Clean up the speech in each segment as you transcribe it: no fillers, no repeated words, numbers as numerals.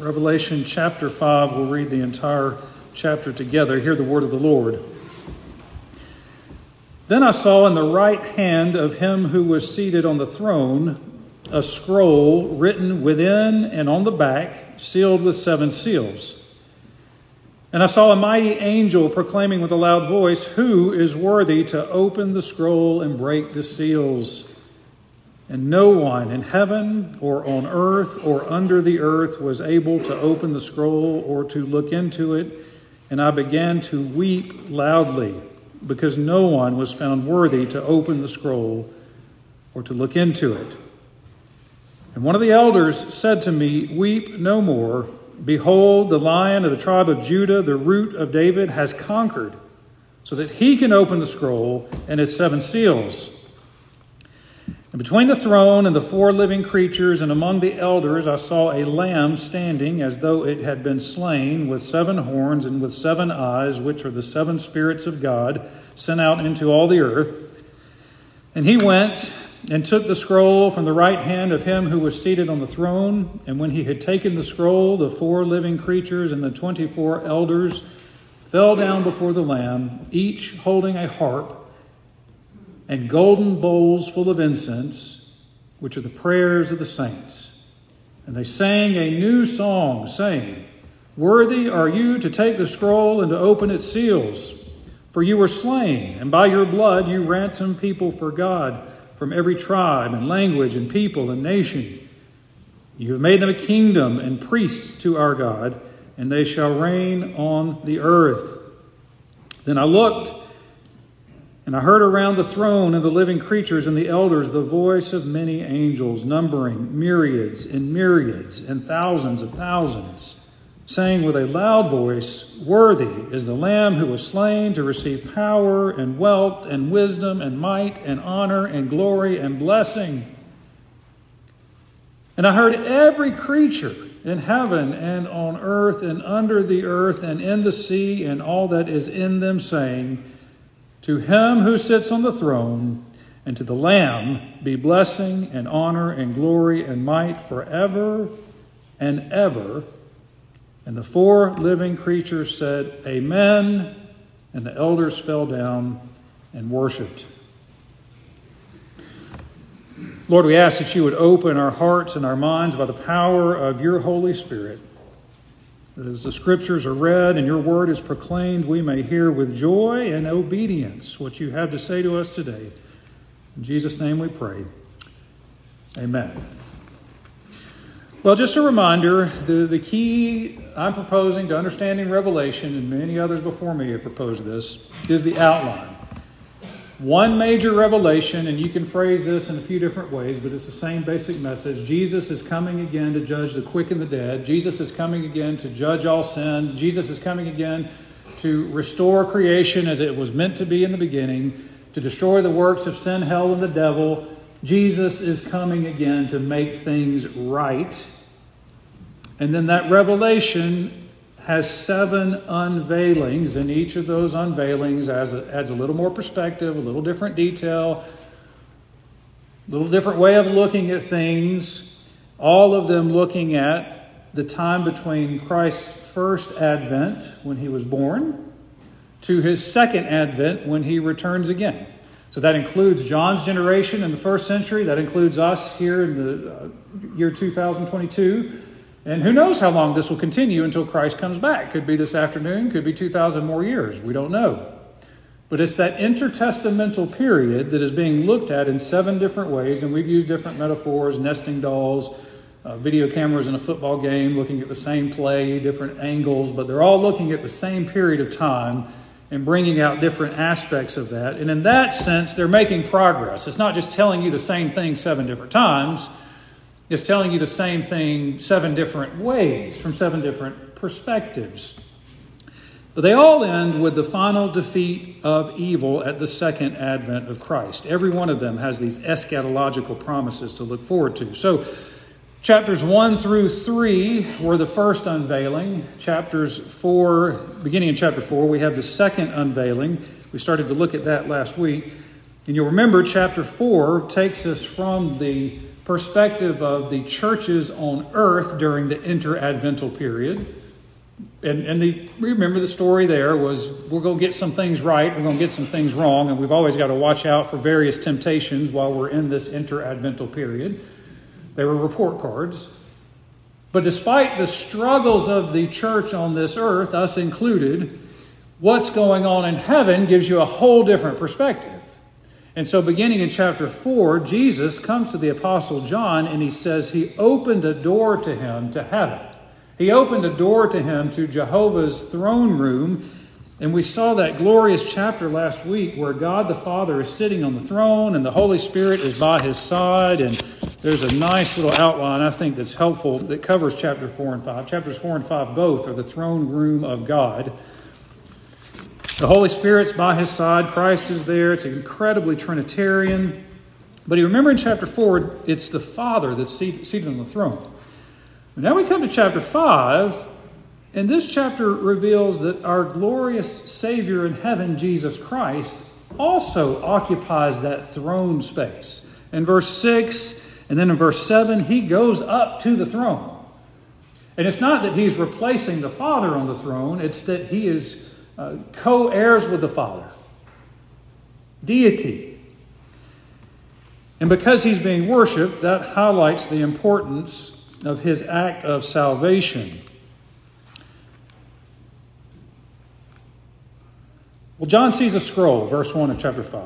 Revelation chapter 5, we'll read the entire chapter together. Hear the word of the Lord. Then I saw in the right hand of him who was seated on the throne a scroll written within and on the back, sealed with 7 seals. And I saw a mighty angel proclaiming with a loud voice, "Who is worthy to open the scroll and break the seals?" And no one in heaven or on earth or under the earth was able to open the scroll or to look into it. And I began to weep loudly because no one was found worthy to open the scroll or to look into it. And one of the elders said to me, "Weep no more. Behold, the Lion of the tribe of Judah, the Root of David, has conquered, so that he can open the scroll and its 7 seals." And between the throne and the 4 living creatures and among the elders, I saw a lamb standing as though it had been slain, with 7 horns and with 7 eyes, which are the 7 spirits of God sent out into all the earth. And he went and took the scroll from the right hand of him who was seated on the throne. And when he had taken the scroll, the 4 living creatures and the 24 elders fell down before the Lamb, each holding a harp and golden bowls full of incense, which are the prayers of the saints. And they sang a new song, saying, "Worthy are you to take the scroll and to open its seals. For you were slain, and by your blood you ransomed people for God from every tribe and language and people and nation. You have made them a kingdom and priests to our God, and they shall reign on the earth." Then I looked, and I heard around the throne and the living creatures and the elders the voice of many angels, numbering myriads and thousands of thousands, saying with a loud voice, "Worthy is the Lamb who was slain to receive power and wealth and wisdom and might and honor and glory and blessing." And I heard every creature in heaven and on earth and under the earth and in the sea and all that is in them saying, "To him who sits on the throne and to the Lamb be blessing and honor and glory and might forever and ever." And the 4 living creatures said, "Amen." And the elders fell down and worshiped. Lord, we ask that you would open our hearts and our minds by the power of your Holy Spirit, that as the scriptures are read and your word is proclaimed, we may hear with joy and obedience what you have to say to us today. In Jesus' name we pray. Amen. Well, just a reminder, the key I'm proposing to understanding Revelation, and many others before me have proposed this, is the outline. One major revelation, and you can phrase this in a few different ways, but it's the same basic message. Jesus is coming again to judge the quick and the dead. Jesus is coming again to judge all sin. Jesus is coming again to restore creation as it was meant to be in the beginning, to destroy the works of sin, hell, and the devil. Jesus is coming again to make things right. And then that revelation has 7 unveilings, and each of those unveilings adds a little more perspective, a little different detail, a little different way of looking at things, all of them looking at the time between Christ's first advent, when he was born, to his second advent, when he returns again. So that includes John's generation in the first century. That includes us here in the year 2022. And who knows how long this will continue until Christ comes back. Could be this afternoon, could be 2,000 more years. We don't know. But it's that intertestamental period that is being looked at in 7 different ways. And we've used different metaphors, nesting dolls, video cameras in a football game, looking at the same play, different angles. But they're all looking at the same period of time and bringing out different aspects of that. And in that sense, they're making progress. It's not just telling you the same thing 7 different times. It's telling you the same thing 7 different ways, from 7 different perspectives. But they all end with the final defeat of evil at the second advent of Christ. Every one of them has these eschatological promises to look forward to. So chapters 1 through 3 were the first unveiling. Beginning in chapter 4, we have the second unveiling. We started to look at that last week. And you'll remember chapter 4 takes us from the perspective of the churches on earth during the interadvental period. And remember the story there was, we're going to get some things right, we're going to get some things wrong, and we've always got to watch out for various temptations while we're in this interadvental period. They were report cards. But despite the struggles of the church on this earth, us included, what's going on in heaven gives you a whole different perspective. And so beginning in chapter 4, Jesus comes to the Apostle John and he says he opened a door to him to heaven. He opened a door to him to Jehovah's throne room. And we saw that glorious chapter last week where God the Father is sitting on the throne and the Holy Spirit is by his side. And there's a nice little outline, I think, that's helpful that covers chapter 4 and 5. Chapters 4 and 5 both are the throne room of God. The Holy Spirit's by his side. Christ is there. It's incredibly Trinitarian. But you remember in chapter 4, it's the Father that's seated on the throne. But now we come to chapter 5, and this chapter reveals that our glorious Savior in heaven, Jesus Christ, also occupies that throne space. In verse 6 and then in verse 7, he goes up to the throne. And it's not that he's replacing the Father on the throne, it's that he is co-heirs with the Father. Deity. And because he's being worshipped, that highlights the importance of his act of salvation. Well, John sees a scroll, verse 1 of chapter 5.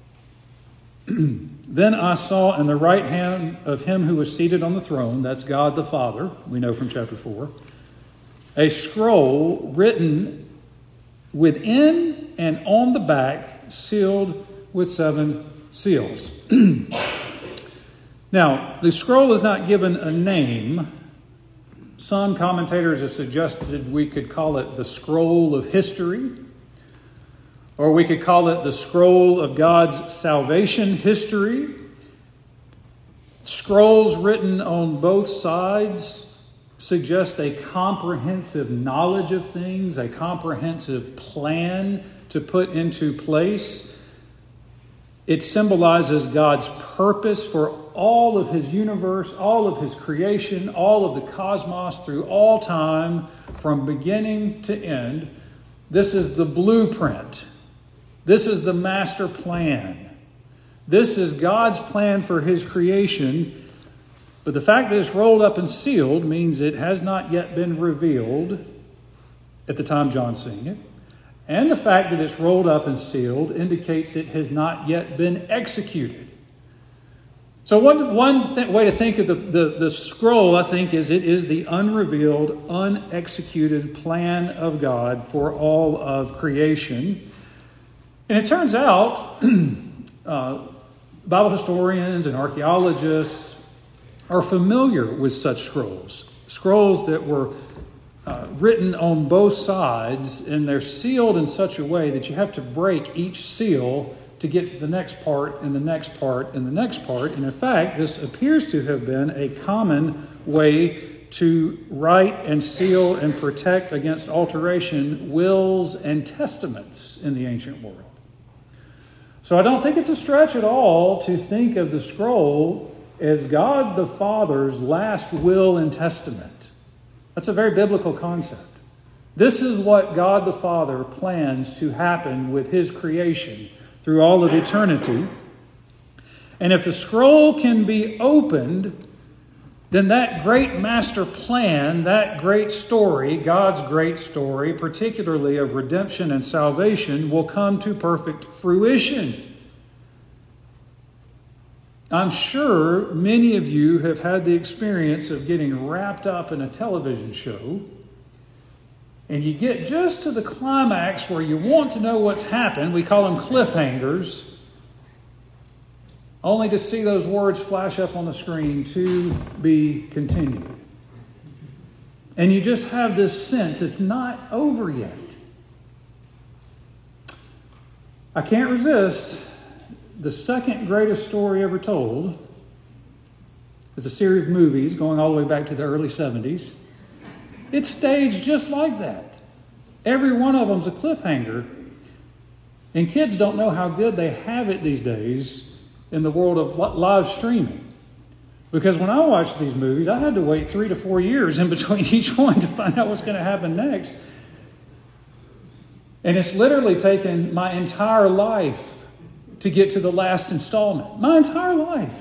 Then I saw in the right hand of him who was seated on the throne, that's God the Father, we know from chapter 4, a scroll written within and on the back, sealed with 7 seals. Now, the scroll is not given a name. Some commentators have suggested we could call it the scroll of history, or we could call it the scroll of God's salvation history. Scrolls written on both sides suggest a comprehensive knowledge of things, a comprehensive plan to put into place. It symbolizes God's purpose for all of his universe, all of his creation, all of the cosmos through all time, from beginning to end. This is the blueprint. This is the master plan. This is God's plan for his creation. But the fact that it's rolled up and sealed means it has not yet been revealed at the time John's seeing it. And the fact that it's rolled up and sealed indicates it has not yet been executed. So one way to think of the scroll, I think, is it is the unrevealed, unexecuted plan of God for all of creation. And it turns out, Bible historians and archaeologists are familiar with such scrolls that were written on both sides, and they're sealed in such a way that you have to break each seal to get to the next part and the next part and the next part. And in fact, this appears to have been a common way to write and seal and protect against alteration wills and testaments in the ancient world. So I don't think it's a stretch at all to think of the scroll as God the Father's last will and testament. That's a very biblical concept. This is what God the Father plans to happen with his creation through all of eternity. And if the scroll can be opened, then that great master plan, that great story, God's great story, particularly of redemption and salvation, will come to perfect fruition. I'm sure many of you have had the experience of getting wrapped up in a television show, and you get just to the climax where you want to know what's happened. We call them cliffhangers, only to see those words flash up on the screen, to be continued. And you just have this sense it's not over yet. I can't resist. The second greatest story ever told is a series of movies going all the way back to the early 70s. It's staged just like that. Every one of them's a cliffhanger. And kids don't know how good they have it these days in the world of live streaming. Because when I watched these movies, I had to wait 3 to 4 years in between each one to find out what's going to happen next. And it's literally taken my entire life to get to the last installment. My entire life.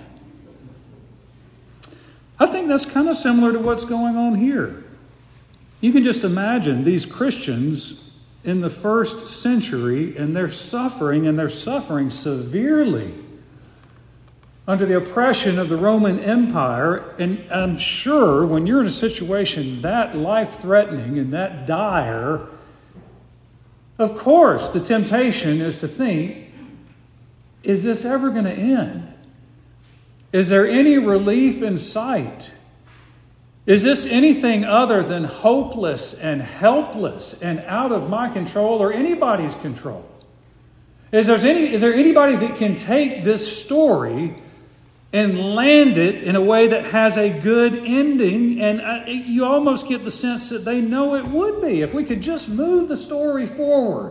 I think that's kind of similar to what's going on here. You can just imagine these Christians in the first century, and they're suffering severely under the oppression of the Roman Empire. And I'm sure when you're in a situation that life-threatening and that dire, of course the temptation is to think, is this ever going to end? Is there any relief in sight? Is this anything other than hopeless and helpless and out of my control or anybody's control? Is there anybody that can take this story and land it in a way that has a good ending? And you almost get the sense that they know it would be. If we could just move the story forward.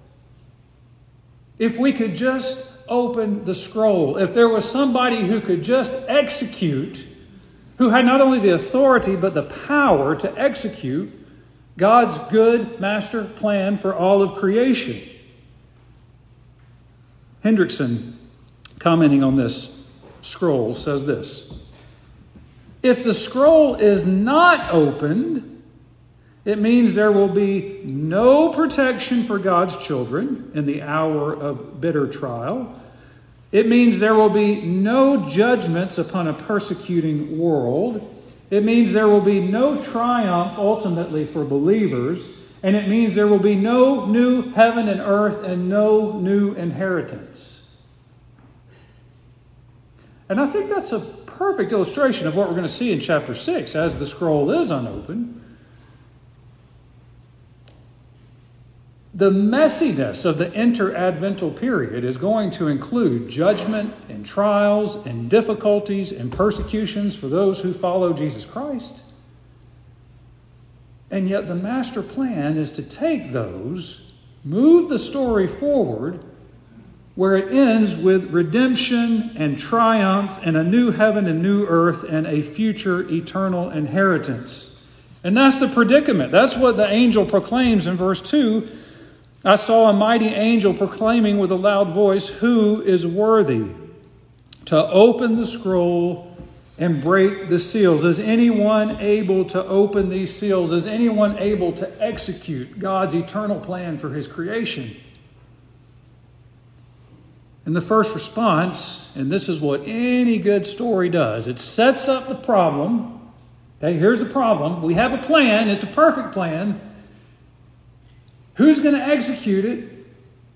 If we could just open the scroll. If there was somebody who could just execute, who had not only the authority but the power to execute God's good master plan for all of creation. Hendrickson, commenting on this scroll, says this: if the scroll is not opened, it means there will be no protection for God's children in the hour of bitter trial. It means there will be no judgments upon a persecuting world. It means there will be no triumph ultimately for believers. And it means there will be no new heaven and earth and no new inheritance. And I think that's a perfect illustration of what we're going to see in chapter 6 as the scroll is unopened. The messiness of the interadvental period is going to include judgment and trials and difficulties and persecutions for those who follow Jesus Christ. And yet the master plan is to take those, move the story forward, where it ends with redemption and triumph and a new heaven and new earth and a future eternal inheritance. And that's the predicament. That's what the angel proclaims in verse 2. I saw a mighty angel proclaiming with a loud voice, "Who is worthy to open the scroll and break the seals?" Is anyone able to open these seals? Is anyone able to execute God's eternal plan for his creation? And the first response, and this is what any good story does, it sets up the problem. Okay, here's the problem. We have a plan. It's a perfect plan. Who's going to execute it?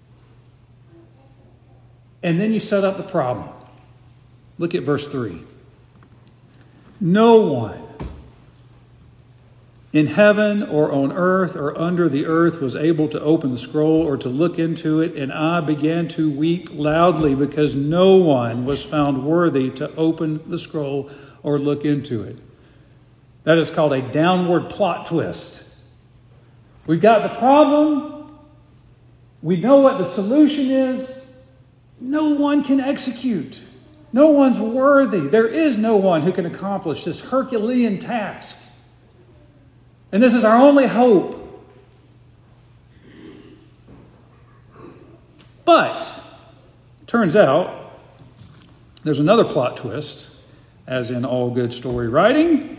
And then you set up the problem. Look at verse 3. No one in heaven or on earth or under the earth was able to open the scroll or to look into it, and I began to weep loudly because no one was found worthy to open the scroll or look into it. That is called a downward plot twist. We've got the problem. We know what the solution is. No one can execute. No one's worthy. There is no one who can accomplish this Herculean task. And this is our only hope. But, turns out, there's another plot twist, as in all good story writing.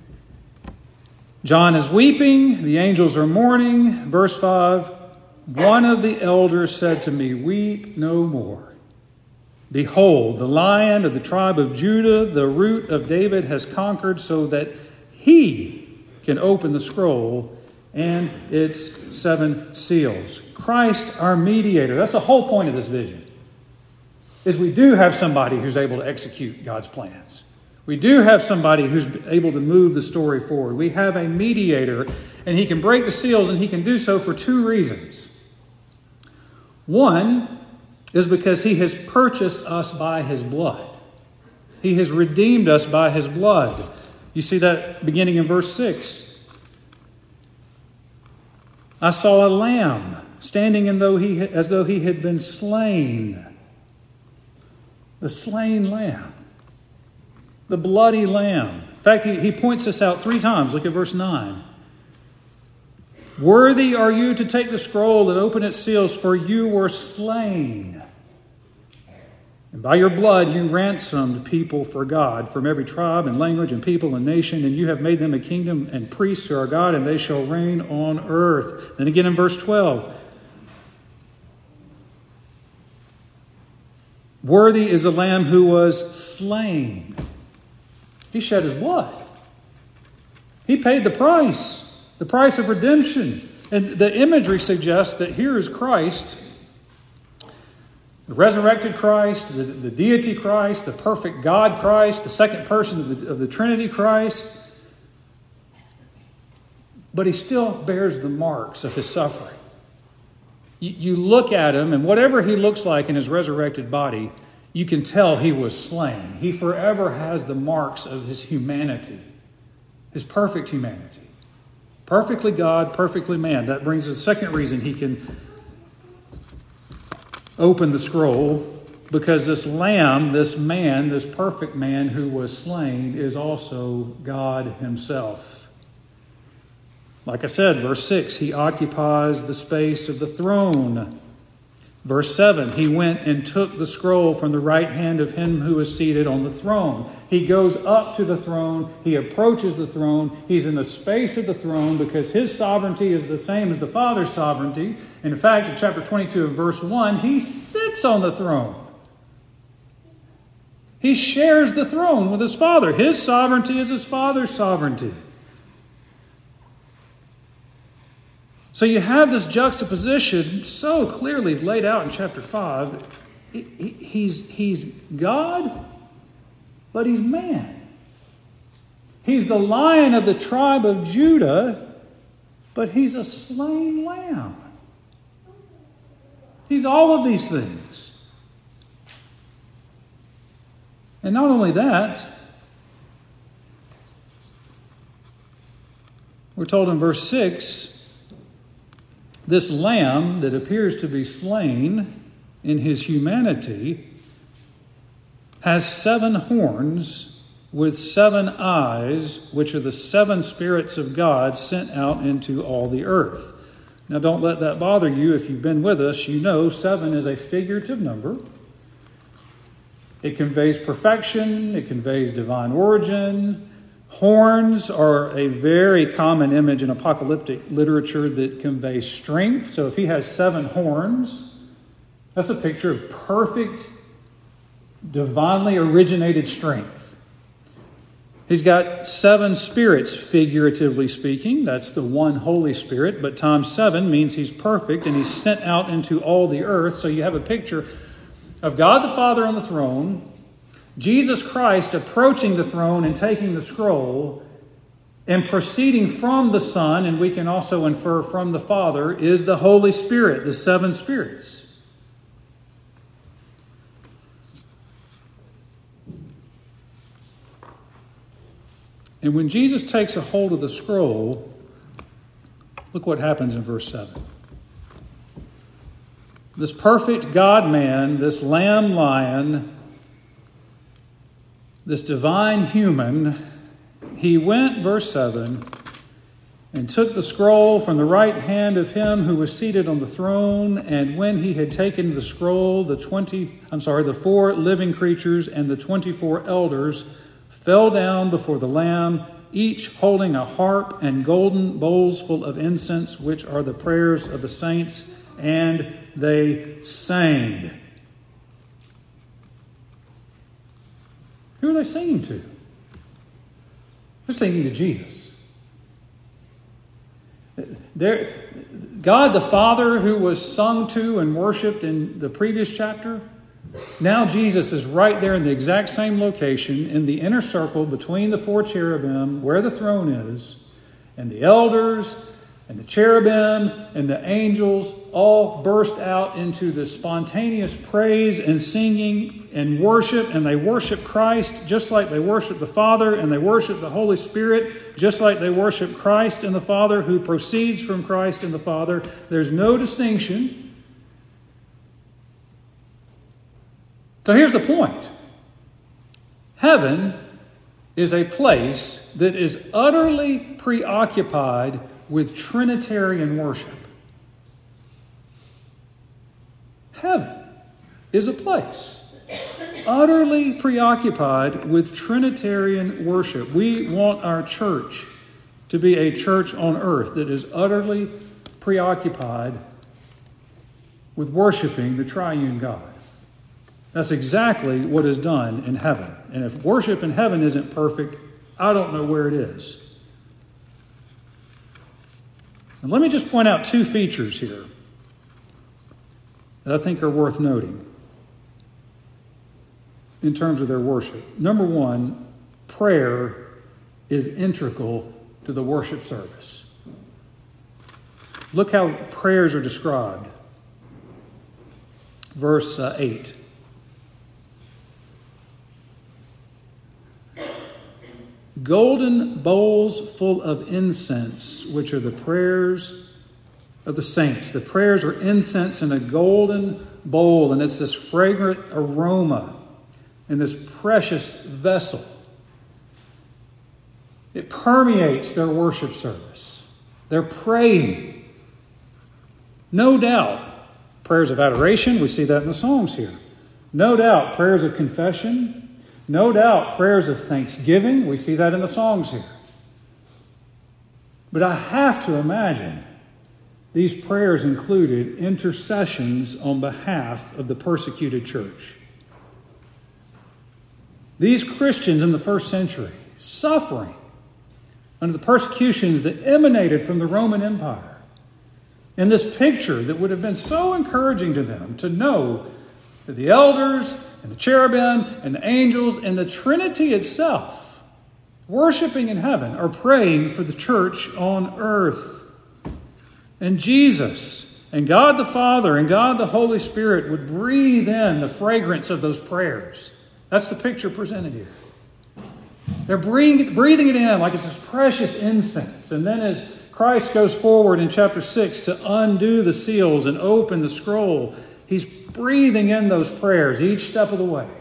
John is weeping, the angels are mourning. Verse 5, one of the elders said to me, "Weep no more. Behold, the Lion of the tribe of Judah, the Root of David, has conquered so that he can open the scroll and its 7 seals." Christ, our mediator. That's the whole point of this vision, is we do have somebody who's able to execute God's plans. We do have somebody who's able to move the story forward. We have a mediator, and he can break the seals, and he can do so for 2 reasons. One is because he has purchased us by his blood. He has redeemed us by his blood. You see that beginning in verse 6. I saw a lamb standing as though he had been slain. The slain lamb. The bloody lamb. In fact, he points this out 3 times. Look at verse 9. Worthy are you to take the scroll and open its seals, for you were slain. And by your blood you ransomed people for God from every tribe and language and people and nation, and you have made them a kingdom and priests to our God, and they shall reign on earth. Then again in verse 12. Worthy is the Lamb who was slain. He shed his blood. He paid the price of redemption. And the imagery suggests that here is Christ, the resurrected Christ, the deity Christ, the perfect God Christ, the second person of the Trinity Christ. But he still bears the marks of his suffering. You look at him, and whatever he looks like in his resurrected body, you can tell he was slain. He forever has the marks of his humanity, his perfect humanity. Perfectly God, perfectly man. That brings us to the second reason he can open the scroll, because this lamb, this man, this perfect man who was slain is also God himself. Like I said, verse 6, he occupies the space of the throne. Verse 7, he went and took the scroll from the right hand of him who is seated on the throne. He goes up to the throne. He approaches the throne. He's in the space of the throne because his sovereignty is the same as the Father's sovereignty. And in fact, in chapter 22 of verse 1, he sits on the throne. He shares the throne with his Father. His sovereignty is his Father's sovereignty. So you have this juxtaposition so clearly laid out in chapter 5. He's God, but he's man. He's the Lion of the tribe of Judah, but he's a slain lamb. He's all of these things. And not only that, we're told in verse 6, this lamb that appears to be slain in his humanity has 7 horns with 7 eyes, which are the 7 spirits of God sent out into all the earth. Now, don't let that bother you. If you've been with us, you know 7 is a figurative number. It conveys perfection. It conveys divine origin. Horns are a very common image in apocalyptic literature that conveys strength. So if he has 7 horns, that's a picture of perfect, divinely originated strength. He's got 7 spirits, figuratively speaking. That's the one Holy Spirit. But times 7 means he's perfect and he's sent out into all the earth. So you have a picture of God the Father on the throne, Jesus Christ approaching the throne and taking the scroll, and proceeding from the Son, and we can also infer from the Father, is the Holy Spirit, the 7 spirits. And when Jesus takes a hold of the scroll, look what happens in verse 7. This perfect God-man, this lamb lion, this divine human, he went, verse 7, and took the scroll from the right hand of him who was seated on the throne. And when he had taken the scroll, the 4 living creatures and the 24 elders fell down before the Lamb, each holding a harp and golden bowls full of incense, which are the prayers of the saints, and they sang. Who are they singing to? They're singing to Jesus. God the Father, who was sung to and worshipped in the previous chapter, now Jesus is right there in the exact same location in the inner circle between the 4 cherubim where the throne is, and the elders and the cherubim and the angels all burst out into this spontaneous praise and singing and worship. And they worship Christ just like they worship the Father, and they worship the Holy Spirit just like they worship Christ and the Father, who proceeds from Christ and the Father. There's no distinction. So here's the point. Heaven is a place that is utterly preoccupied with Trinitarian worship. Heaven is a place utterly preoccupied with Trinitarian worship. We want our church to be a church on earth that is utterly preoccupied with worshiping the triune God. That's exactly what is done in heaven. And if worship in heaven isn't perfect, I don't know where it is. And let me just point out two features here that I think are worth noting in terms of their worship. Number one, prayer is integral to the worship service. Look how prayers are described. Verse 8. Golden bowls full of incense, which are the prayers of the saints. The prayers are incense in a golden bowl, and it's this fragrant aroma in this precious vessel. It permeates their worship service. They're praying. No doubt, prayers of adoration, we see that in the Psalms here. No doubt, prayers of confession. No doubt, prayers of thanksgiving. We see that in the Psalms here. But I have to imagine these prayers included intercessions on behalf of the persecuted church. These Christians in the first century, suffering under the persecutions that emanated from the Roman Empire. And this picture that would have been so encouraging to them to know that the elders and the cherubim and the angels and the Trinity itself, worshiping in heaven, are praying for the church on earth. And Jesus and God the Father and God the Holy Spirit would breathe in the fragrance of those prayers. That's the picture presented here. They're breathing it in like it's this precious incense. And then as Christ goes forward in chapter 6 to undo the seals and open the scroll, he's breathing in those prayers each step of the way.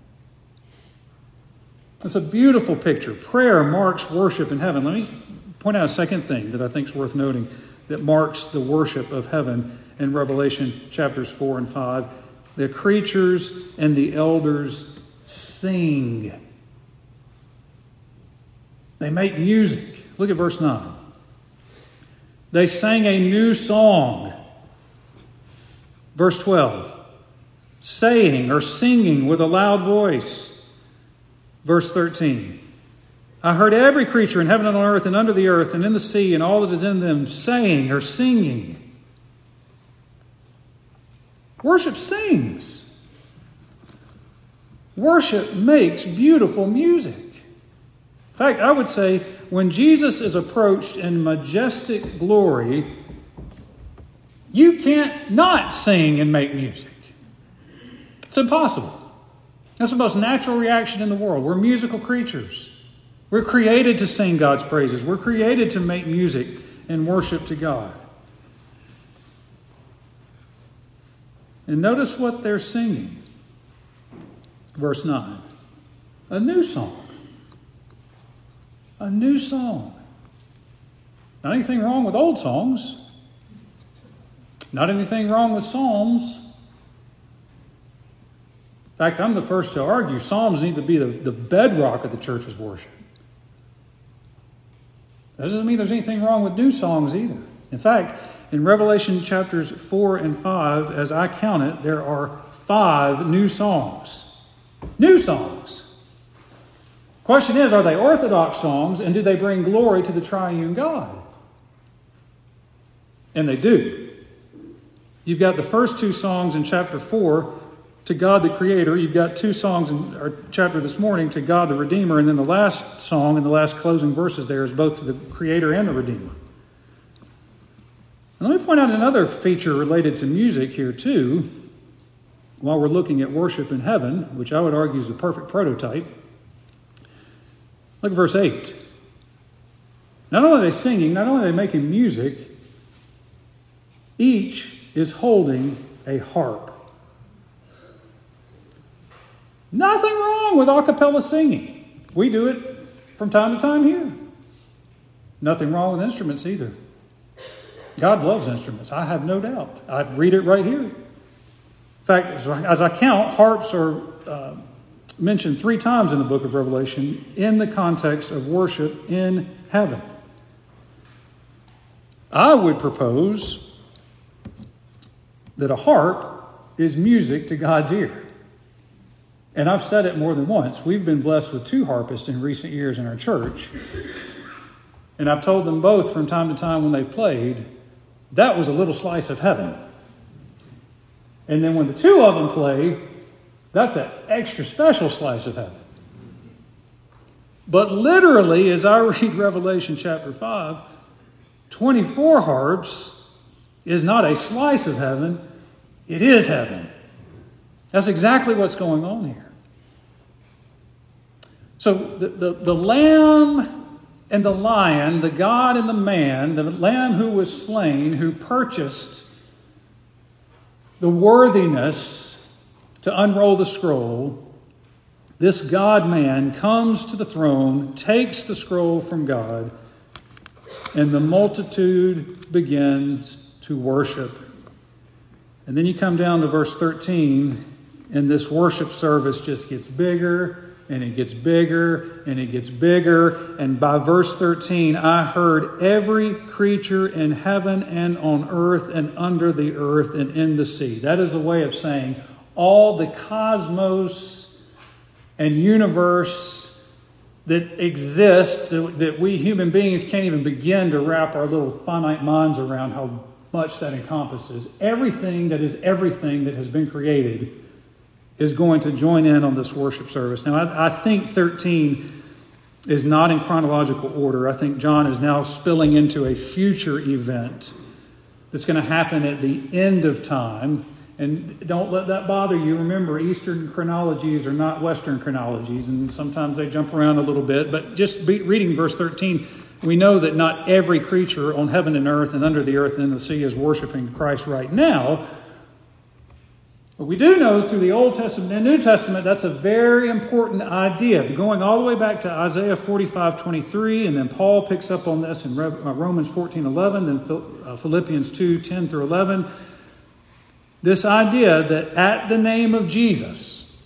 It's a beautiful picture. Prayer marks worship in heaven. Let me point out a second thing that I think is worth noting that marks the worship of heaven in Revelation chapters 4 and 5. The creatures and the elders sing. They make music. Look at verse 9. They sang a new song. Verse 12. Saying or singing with a loud voice. Verse 13. I heard every creature in heaven and on earth and under the earth and in the sea and all that is in them saying or singing. Worship sings. Worship makes beautiful music. In fact, I would say when Jesus is approached in majestic glory, you can't not sing and make music. It's impossible. That's the most natural reaction in the world. We're musical creatures. We're created to sing God's praises. We're created to make music and worship to God. And notice what they're singing. Verse 9. A new song. A new song. Not anything wrong with old songs. Not anything wrong with psalms. In fact, I'm the first to argue psalms need to be the bedrock of the church's worship. That doesn't mean there's anything wrong with new songs either. In fact, in Revelation chapters 4 and 5, as I count it, there are 5 new songs. New songs. Question is, are they orthodox songs, and do they bring glory to the triune God? And they do. You've got the first 2 songs in chapter 4 to God the Creator. You've got 2 songs in our chapter this morning to God the Redeemer. And then the last song and the last closing verses there is both to the Creator and the Redeemer. And let me point out another feature related to music here too, while we're looking at worship in heaven, which I would argue is the perfect prototype. Look at verse 8. Not only are they singing, not only are they making music, each is holding a harp. Nothing wrong with a cappella singing. We do it from time to time here. Nothing wrong with instruments either. God loves instruments, I have no doubt. I read it right here. In fact, as I count, harps are mentioned 3 times in the book of Revelation in the context of worship in heaven. I would propose that a harp is music to God's ear. And I've said it more than once. We've been blessed with 2 harpists in recent years in our church. And I've told them both from time to time when they've played, that was a little slice of heaven. And then when the 2 of them play, that's an extra special slice of heaven. But literally, as I read Revelation chapter 5, 24 harps is not a slice of heaven, it is heaven. That's exactly what's going on here. So the lamb and the lion, the God and the man, the lamb who was slain, who purchased the worthiness to unroll the scroll, this God-man comes to the throne, takes the scroll from God, and the multitude begins to worship. And then you come down to verse 13, and this worship service just gets bigger, and it gets bigger, and it gets bigger. And by verse 13, I heard every creature in heaven and on earth and under the earth and in the sea. That is a way of saying all the cosmos and universe that exists, that we human beings can't even begin to wrap our little finite minds around how much that encompasses. Everything that has been created is going to join in on this worship service. Now, I think 13 is not in chronological order. I think John is now spilling into a future event that's going to happen at the end of time. And don't let that bother you. Remember, Eastern chronologies are not Western chronologies, and sometimes they jump around a little bit. But just reading verse 13, we know that not every creature on heaven and earth and under the earth and in the sea is worshiping Christ right now. But we do know through the Old Testament and New Testament, that's a very important idea. Going all the way back to Isaiah 45:23, and then Paul picks up on this in Romans 14:11, then Philippians 2:10 through 11. This idea that at the name of Jesus,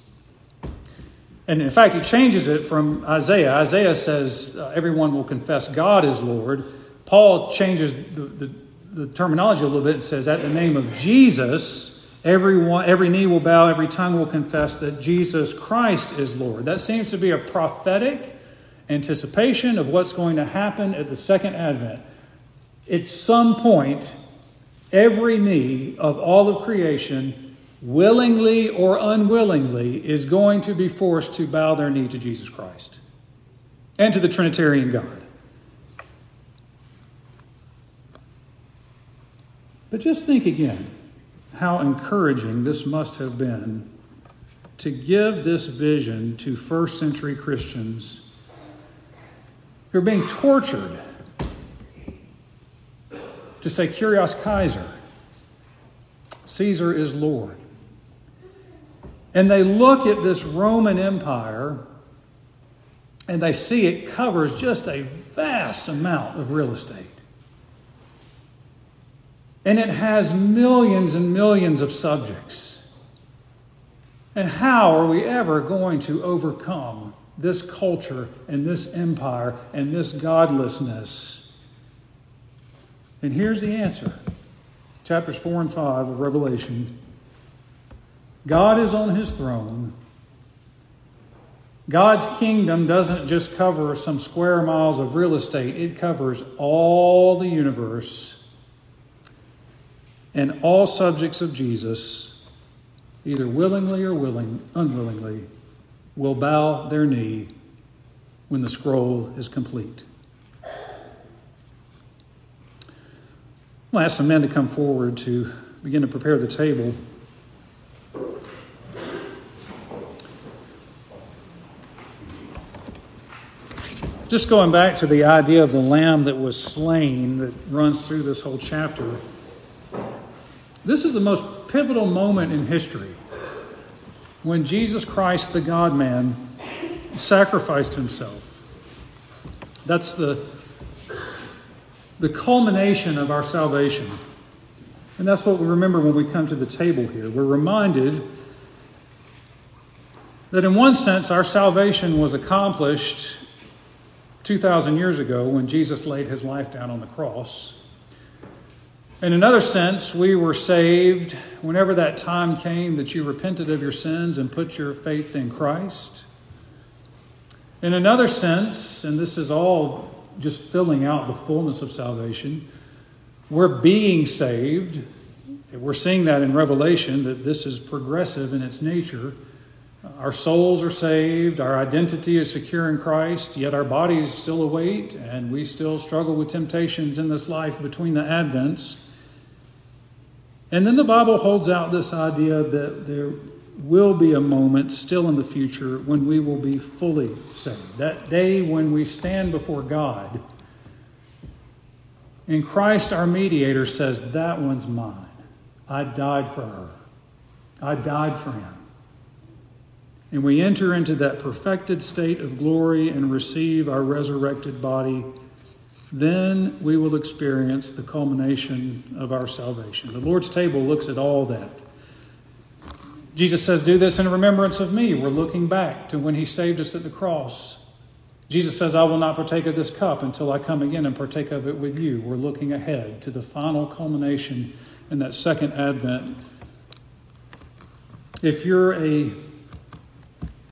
and in fact, he changes it from Isaiah. Isaiah says everyone will confess God is Lord. Paul changes the terminology a little bit and says at the name of Jesus, every knee will bow, every tongue will confess that Jesus Christ is Lord. That seems to be a prophetic anticipation of what's going to happen at the second advent. At some point, every knee of all of creation, willingly or unwillingly, is going to be forced to bow their knee to Jesus Christ and to the Trinitarian God. But just think again how encouraging this must have been to give this vision to first century Christians who are being tortured to say, Kyrios Kaiser, Caesar is Lord. And they look at this Roman Empire and they see it covers just a vast amount of real estate. And it has millions and millions of subjects. And how are we ever going to overcome this culture and this empire and this godlessness? And here's the answer. Chapters 4 and 5 of Revelation. God is on his throne. God's kingdom doesn't just cover some square miles of real estate. It covers all the universe. And all subjects of Jesus, either willingly or unwillingly, will bow their knee when the scroll is complete. I'll ask some men to come forward to begin to prepare the table. Just going back to the idea of the lamb that was slain that runs through this whole chapter. This is the most pivotal moment in history when Jesus Christ, the God-man, sacrificed himself. That's the culmination of our salvation. And that's what we remember when we come to the table here. We're reminded that in one sense, our salvation was accomplished 2,000 years ago when Jesus laid his life down on the cross. In another sense, we were saved whenever that time came that you repented of your sins and put your faith in Christ. In another sense, and this is all just filling out the fullness of salvation, we're being saved. We're seeing that in Revelation, that this is progressive in its nature. Our souls are saved, our identity is secure in Christ, yet our bodies still await, and we still struggle with temptations in this life between the advents. And then the Bible holds out this idea that there will be a moment still in the future when we will be fully saved. That day when we stand before God, and Christ, our mediator, says, that one's mine. I died for her. I died for him. And we enter into that perfected state of glory and receive our resurrected body. Then we will experience the culmination of our salvation. The Lord's table looks at all that. Jesus says, do this in remembrance of me. We're looking back to when he saved us at the cross. Jesus says, I will not partake of this cup until I come again and partake of it with you. We're looking ahead to the final culmination in that second advent. If you're a